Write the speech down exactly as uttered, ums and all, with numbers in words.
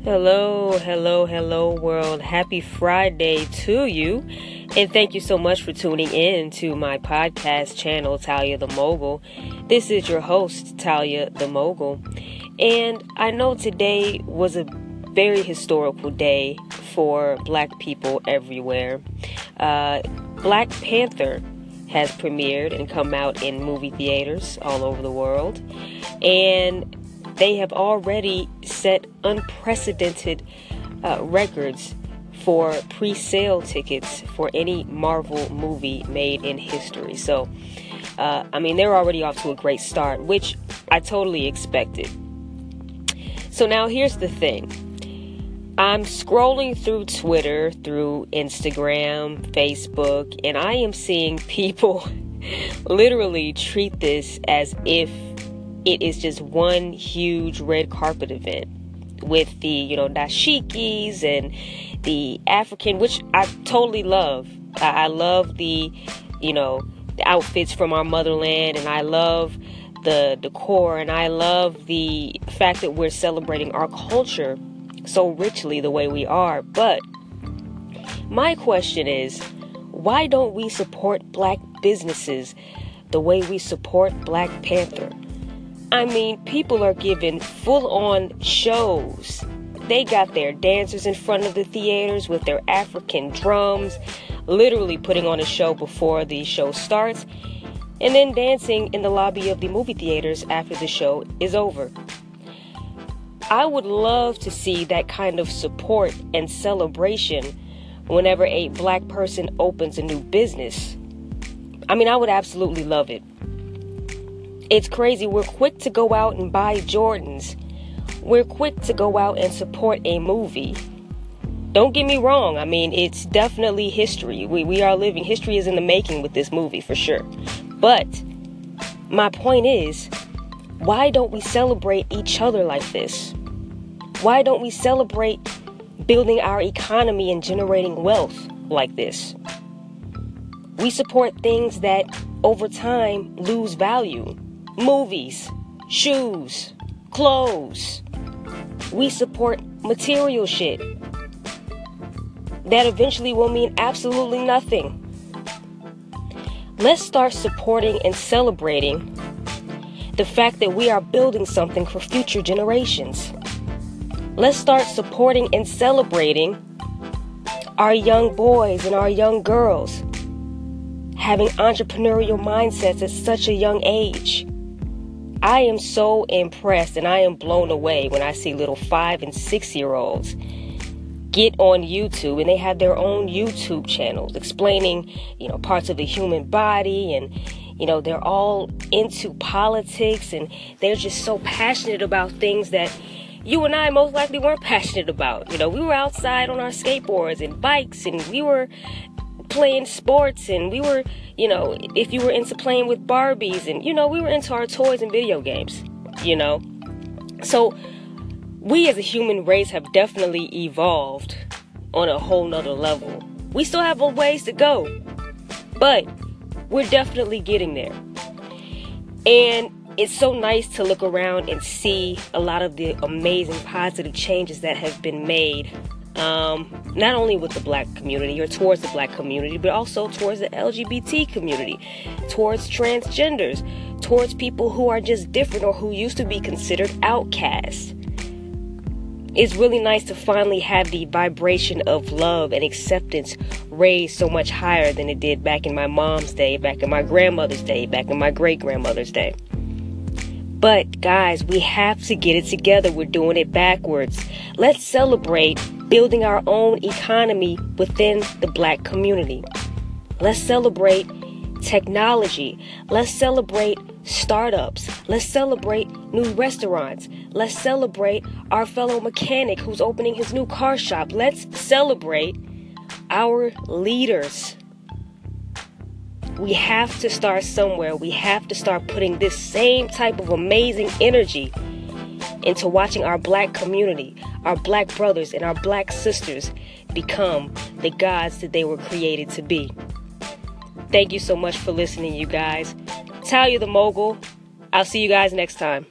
Hello, hello, hello world. Happy Friday to you. And thank you so much for tuning in to my podcast channel, Talia the Mogul. This is your host, Talia the Mogul. And I know today was a very historical day for Black people everywhere. Uh, Black Panther has premiered and come out in movie theaters all over the world. And they have already set unprecedented uh, records for pre-sale tickets for any Marvel movie made in history. So, uh, I mean, they're already off to a great start, which I totally expected. So now here's the thing. I'm scrolling through Twitter, through Instagram, Facebook, and I am seeing people literally treat this as if it is just one huge red carpet event with the, you know, dashikis and the African, which I totally love. I, I love the, you know, the outfits from our motherland, and I love the decor, and I love the fact that we're celebrating our culture so richly the way we are. But my question is, why don't we support Black businesses the way we support Black Panther? I mean, people are giving full-on shows. They got their dancers in front of the theaters with their African drums, literally putting on a show before the show starts, and then dancing in the lobby of the movie theaters after the show is over. I would love to see that kind of support and celebration whenever a Black person opens a new business. I mean, I would absolutely love it. It's crazy. We're quick to go out and buy Jordans. We're quick to go out and support a movie. Don't get me wrong. I mean, it's definitely history. We we are living. History is in the making with this movie for sure. But my point is, why don't we celebrate each other like this? Why don't we celebrate building our economy and generating wealth like this? We support things that over time lose value. Movies, shoes, clothes. We support material shit that eventually will mean absolutely nothing. Let's start supporting and celebrating the fact that we are building something for future generations. Let's start supporting and celebrating our young boys and our young girls having entrepreneurial mindsets at such a young age. I am so impressed and I am blown away when I see little five and six year olds get on YouTube, and they have their own YouTube channels explaining, you know, parts of the human body, and, you know, they're all into politics, and they're just so passionate about things that you and I most likely weren't passionate about. You know, we were outside on our skateboards and bikes, and we were playing sports, and we were, you know, if you were into playing with Barbies, and, you know, we were into our toys and video games, you know. So we as a human race have definitely evolved on a whole nother level. We still have a ways to go, but we're definitely getting there. And it's so nice to look around and see a lot of the amazing positive changes that have been made, um, not only with the Black community or towards the Black community, but also towards the L G B T community, towards transgenders, towards people who are just different or who used to be considered outcasts. It's really nice to finally have the vibration of love and acceptance raised so much higher than it did back in my mom's day, back in my grandmother's day, back in my great-grandmother's day. But guys, we have to get it together. We're doing it backwards. Let's celebrate building our own economy within the Black community. Let's celebrate technology. Let's celebrate startups. Let's celebrate new restaurants. Let's celebrate our fellow mechanic who's opening his new car shop. Let's celebrate our leaders. We have to start somewhere. We have to start putting this same type of amazing energy into watching our Black community, our Black brothers and our Black sisters become the gods that they were created to be. Thank you so much for listening, you guys. Talia the Mogul. I'll see you guys next time.